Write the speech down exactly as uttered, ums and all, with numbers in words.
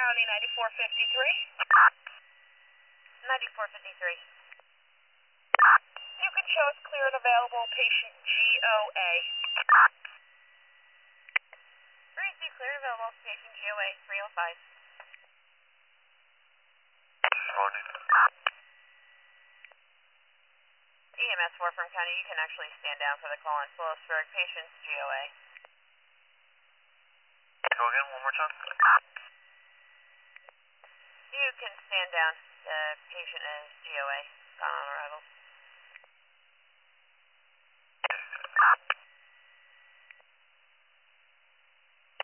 County, ninety-four fifty-three. ninety-four fifty-three. You can show us clear and available patient G O A. three C clear and available patient G O A three oh five. Morning. E M S four from County, you can actually stand down for the call on Phillipsburg, patient's G O A. Go again, one more time. You can stand down. The patient is G O A, gone on a road.